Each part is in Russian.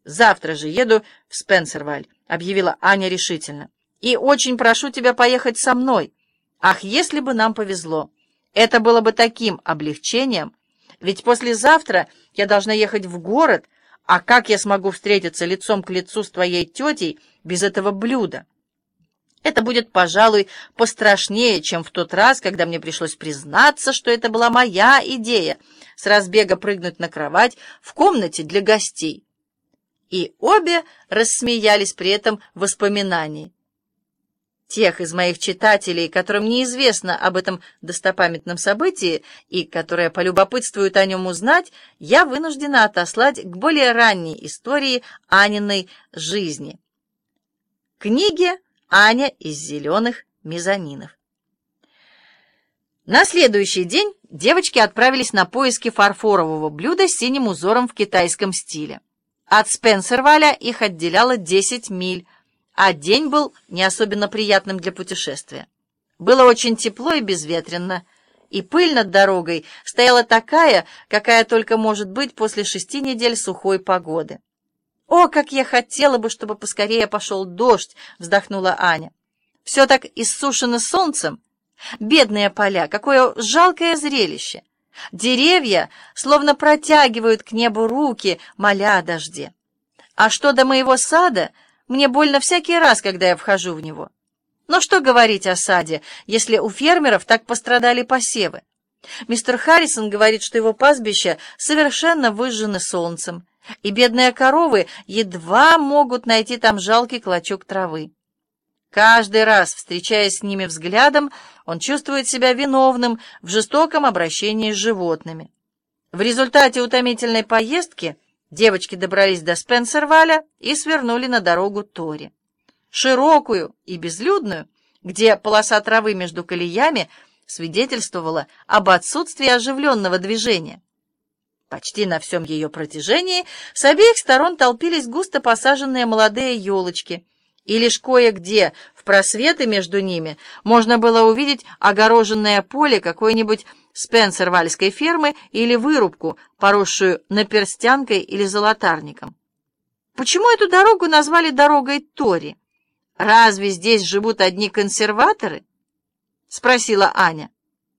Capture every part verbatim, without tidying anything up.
«Завтра же еду в Спенсерваль», — объявила Аня решительно. «И очень прошу тебя поехать со мной. Ах, если бы нам повезло! Это было бы таким облегчением, ведь послезавтра я должна ехать в город, а как я смогу встретиться лицом к лицу с твоей тетей без этого блюда? Это будет, пожалуй, пострашнее, чем в тот раз, когда мне пришлось признаться, что это была моя идея — с разбега прыгнуть на кровать в комнате для гостей». И обе рассмеялись при этом воспоминании. Тех из моих читателей, которым неизвестно об этом достопамятном событии и которые полюбопытствуют о нем узнать, я вынуждена отослать к более ранней истории Аниной жизни. Книге «Аня из зеленых мезонинов». На следующий день девочки отправились на поиски фарфорового блюда с синим узором в китайском стиле. От Спенсерваля их отделяло десять миль, а день был не особенно приятным для путешествия. Было очень тепло и безветренно, и пыль над дорогой стояла такая, какая только может быть после шести недель сухой погоды. «О, как я хотела бы, чтобы поскорее пошел дождь!» — вздохнула Аня. «Все так иссушено солнцем. Бедные поля, какое жалкое зрелище! Деревья словно протягивают к небу руки, моля о дожде. А что до моего сада, мне больно всякий раз, когда я вхожу в него. Но что говорить о саде, если у фермеров так пострадали посевы? Мистер Харрисон говорит, что его пастбища совершенно выжжены солнцем, и бедные коровы едва могут найти там жалкий клочок травы. Каждый раз, встречаясь с ними взглядом, он чувствует себя виновным в жестоком обращении с животными. В результате утомительной поездки девочки добрались до Спенсерваля и свернули на дорогу Тори. Широкую и безлюдную, где полоса травы между колеями свидетельствовала об отсутствии оживленного движения. Почти на всем ее протяжении с обеих сторон толпились густо посаженные молодые елочки, и лишь кое-где в просветы между ними можно было увидеть огороженное поле какой-нибудь спенсервальской фермы или вырубку, поросшую наперстянкой или золотарником. Почему эту дорогу назвали дорогой Тори? Разве здесь живут одни консерваторы? — спросила Аня.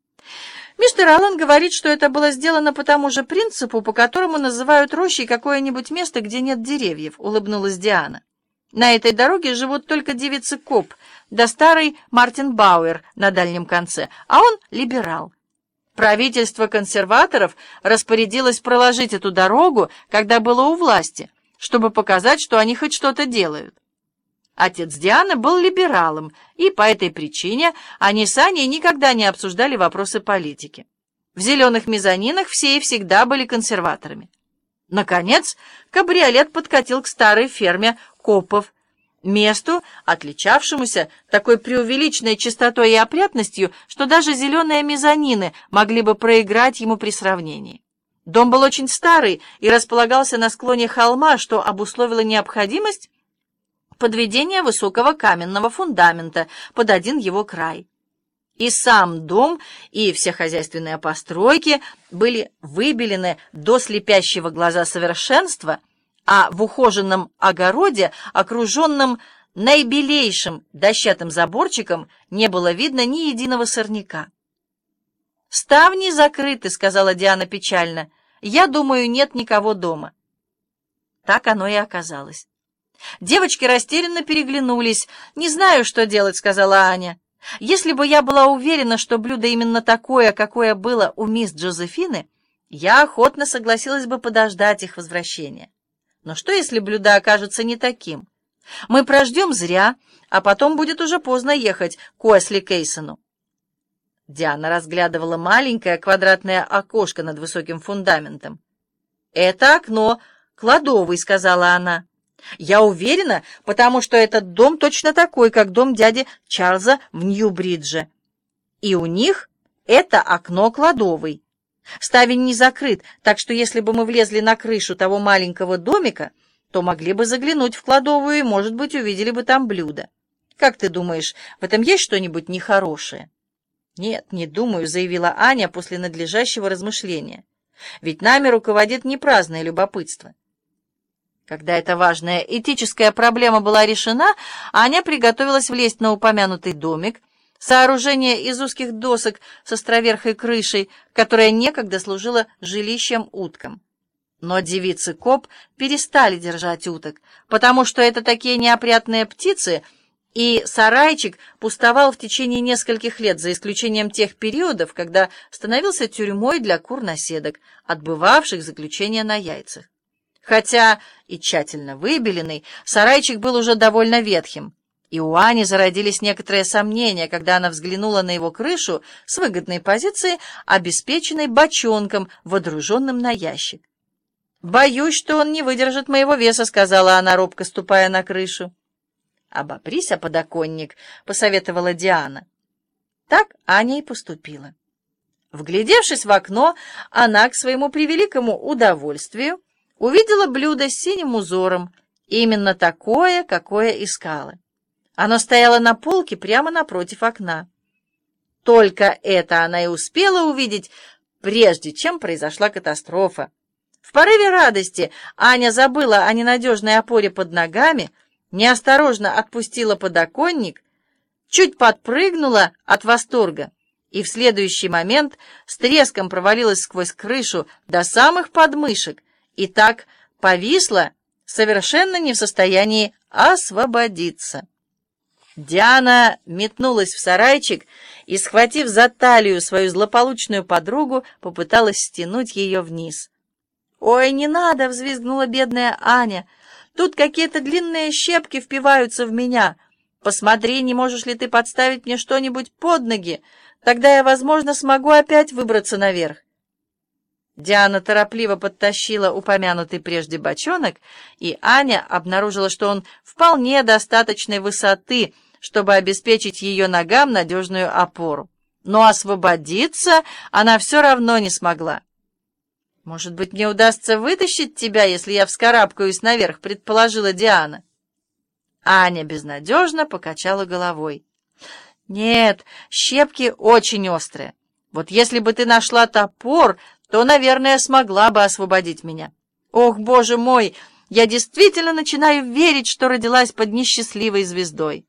Мистер Аллен говорит, что это было сделано по тому же принципу, по которому называют рощей какое-нибудь место, где нет деревьев, — улыбнулась Диана. На этой дороге живут только девицы Коп, да старый Мартин Бауэр на дальнем конце, а он либерал. Правительство консерваторов распорядилось проложить эту дорогу, когда было у власти, чтобы показать, что они хоть что-то делают. Отец Дианы был либералом, и по этой причине они с Аней никогда не обсуждали вопросы политики. В зеленых мезонинах все и всегда были консерваторами. Наконец, кабриолет подкатил к старой ферме Копов, месту, отличавшемуся такой преувеличенной чистотой и опрятностью, что даже зеленые мезонины могли бы проиграть ему при сравнении. Дом был очень старый и располагался на склоне холма, что обусловило необходимость подведения высокого каменного фундамента под один его край. И сам дом, и все хозяйственные постройки были выбелены до слепящего глаза совершенства, а в ухоженном огороде, окруженном наибелейшим дощатым заборчиком, не было видно ни единого сорняка. «Ставни закрыты», — сказала Диана печально. «Я думаю, нет никого дома». Так оно и оказалось. Девочки растерянно переглянулись. «Не знаю, что делать», — сказала Аня. «Если бы я была уверена, что блюдо именно такое, какое было у мисс Джозефины, я охотно согласилась бы подождать их возвращения. Но что, если блюдо окажется не таким? Мы прождем зря, а потом будет уже поздно ехать к Уэсли Кейсону». Диана разглядывала маленькое квадратное окошко над высоким фундаментом. «Это окно кладовый», — сказала она. «Я уверена, потому что этот дом точно такой, как дом дяди Чарльза в Нью-Бридже. И у них это окно кладовый. Ставень не закрыт, так что если бы мы влезли на крышу того маленького домика, то могли бы заглянуть в кладовую и, может быть, увидели бы там блюдо. Как ты думаешь, в этом есть что-нибудь нехорошее?» «Нет, не думаю», — заявила Аня после надлежащего размышления. «Ведь нами руководит не праздное любопытство». Когда эта важная этическая проблема была решена, Аня приготовилась влезть на упомянутый домик, сооружение из узких досок с островерхой крышей, которая некогда служила жилищем уткам. Но девицы Коп перестали держать уток, потому что это такие неопрятные птицы, и сарайчик пустовал в течение нескольких лет, за исключением тех периодов, когда становился тюрьмой для кур-наседок, отбывавших заключение на яйцах. Хотя и тщательно выбеленный, сарайчик был уже довольно ветхим, и у Ани зародились некоторые сомнения, когда она взглянула на его крышу с выгодной позиции, обеспеченной бочонком, водруженным на ящик. «Боюсь, что он не выдержит моего веса», — сказала она, робко ступая на крышу. «Обопрись о подоконник», — посоветовала Диана. Так Аня и поступила. Вглядевшись в окно, она, к своему превеликому удовольствию, увидела блюдо с синим узором, именно такое, какое искала. Оно стояло на полке прямо напротив окна. Только это она и успела увидеть, прежде чем произошла катастрофа. В порыве радости Аня забыла о ненадежной опоре под ногами, неосторожно отпустила подоконник, чуть подпрыгнула от восторга и в следующий момент с треском провалилась сквозь крышу до самых подмышек и так повисла, совершенно не в состоянии освободиться. Диана метнулась в сарайчик и, схватив за талию свою злополучную подругу, попыталась стянуть ее вниз. «Ой, не надо!» — взвизгнула бедная Аня. «Тут какие-то длинные щепки впиваются в меня. Посмотри, не можешь ли ты подставить мне что-нибудь под ноги? Тогда я, возможно, смогу опять выбраться наверх». Диана торопливо подтащила упомянутый прежде бочонок, и Аня обнаружила, что он вполне достаточной высоты, чтобы обеспечить ее ногам надежную опору. Но освободиться она все равно не смогла. «Может быть, мне удастся вытащить тебя, если я вскарабкаюсь наверх», — предположила Диана. Аня безнадежно покачала головой. «Нет, щепки очень острые. Вот если бы ты нашла топор, то, наверное, смогла бы освободить меня. Ох, Боже мой, я действительно начинаю верить, что родилась под несчастливой звездой».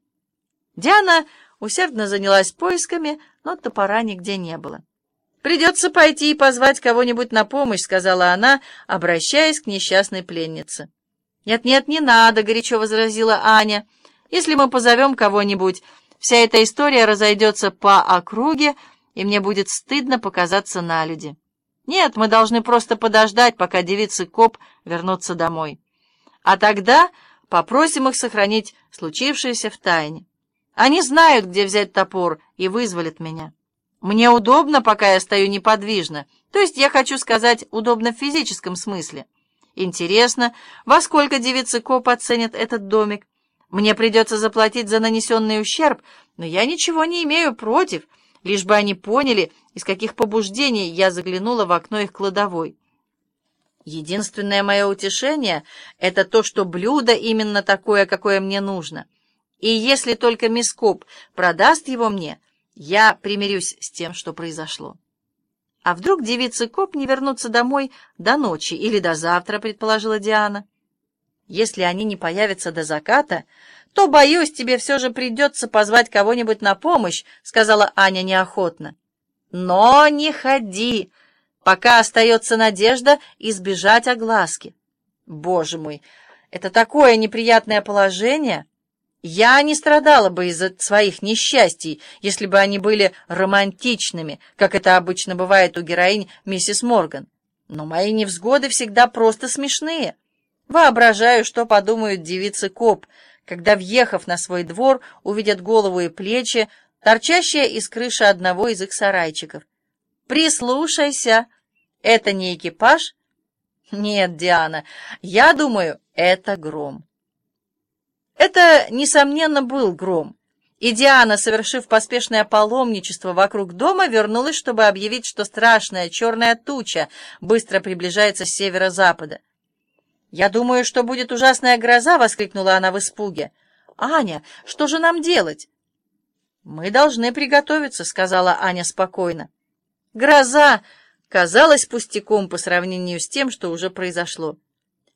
Диана усердно занялась поисками, но топора нигде не было. «Придется пойти и позвать кого-нибудь на помощь», — сказала она, обращаясь к несчастной пленнице. «Нет-нет, не надо», — горячо возразила Аня. «Если мы позовем кого-нибудь, вся эта история разойдется по округе, и мне будет стыдно показаться налюди. Нет, мы должны просто подождать, пока девицы Коп вернутся домой. А тогда попросим их сохранить случившееся в тайне. Они знают, где взять топор, и вызволят меня. Мне удобно, пока я стою неподвижно, то есть я хочу сказать, удобно в физическом смысле. Интересно, во сколько девицы Коп оценят этот домик? Мне придется заплатить за нанесенный ущерб, но я ничего не имею против, лишь бы они поняли, из каких побуждений я заглянула в окно их кладовой. Единственное мое утешение — это то, что блюдо именно такое, какое мне нужно. И если только мисс Коп продаст его мне, я примирюсь с тем, что произошло. А вдруг девицы Коп не вернутся домой до ночи или до завтра, предположила Диана. Если они не появятся до заката, то, боюсь, тебе все же придется позвать кого-нибудь на помощь, сказала Аня неохотно. Но не ходи, пока остается надежда избежать огласки. Боже мой, это такое неприятное положение. Я не страдала бы из-за своих несчастий, если бы они были романтичными, как это обычно бывает у героинь миссис Морган. Но мои невзгоды всегда просто смешные. Воображаю, что подумают девицы Коп, когда, въехав на свой двор, увидят голову и плечи, торчащие из крыши одного из их сарайчиков. Прислушайся, это не экипаж? Нет, Диана, я думаю, это гром. Это, несомненно, был гром, и Диана, совершив поспешное паломничество вокруг дома, вернулась, чтобы объявить, что страшная черная туча быстро приближается с северо-запада. «Я думаю, что будет ужасная гроза!» — воскликнула она в испуге. «Аня, что же нам делать?» «Мы должны приготовиться», — сказала Аня спокойно. Гроза казалась пустяком по сравнению с тем, что уже произошло.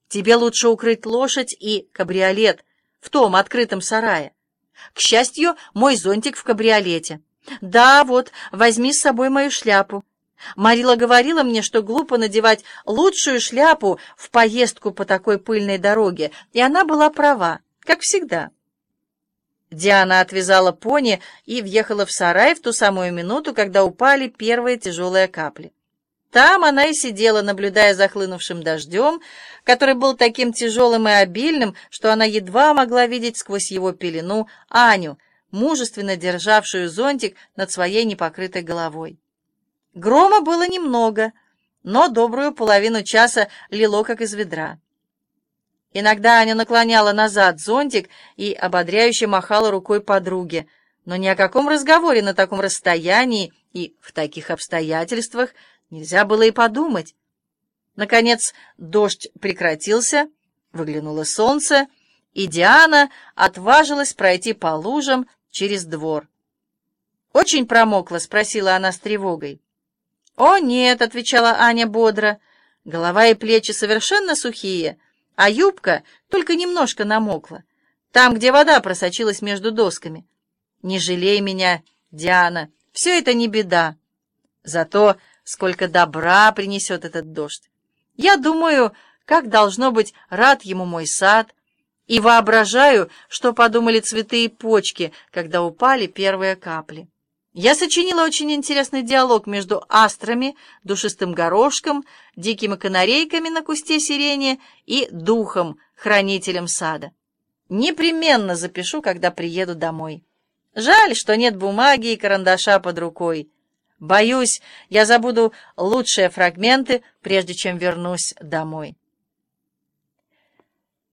Тебе лучше укрыть лошадь и кабриолет в том открытом сарае. К счастью, мой зонтик в кабриолете. Да, вот, возьми с собой мою шляпу. Марила говорила мне, что глупо надевать лучшую шляпу в поездку по такой пыльной дороге, и она была права, как всегда. Диана отвязала пони и въехала в сарай в ту самую минуту, когда упали первые тяжелые капли. Там она и сидела, наблюдая за хлынувшим дождем, который был таким тяжелым и обильным, что она едва могла видеть сквозь его пелену Аню, мужественно державшую зонтик над своей непокрытой головой. Грома было немного, но добрую половину часа лило, как из ведра. Иногда Аня наклоняла назад зонтик и ободряюще махала рукой подруге, но ни о каком разговоре на таком расстоянии и в таких обстоятельствах нельзя было и подумать. Наконец дождь прекратился, выглянуло солнце, и Диана отважилась пройти по лужам через двор. «Очень промокла?» — спросила она с тревогой. «О, нет», — отвечала Аня бодро, — «голова и плечи совершенно сухие, а юбка только немножко намокла, там, где вода просочилась между досками. Не жалей меня, Диана, все это не беда. Зато сколько добра принесет этот дождь. Я думаю, как должно быть рад ему мой сад, и воображаю, что подумали цветы и почки, когда упали первые капли. Я сочинила очень интересный диалог между астрами, душистым горошком, дикими канарейками на кусте сирени и духом, хранителем сада. Непременно запишу, когда приеду домой. Жаль, что нет бумаги и карандаша под рукой. Боюсь, я забуду лучшие фрагменты, прежде чем вернусь домой.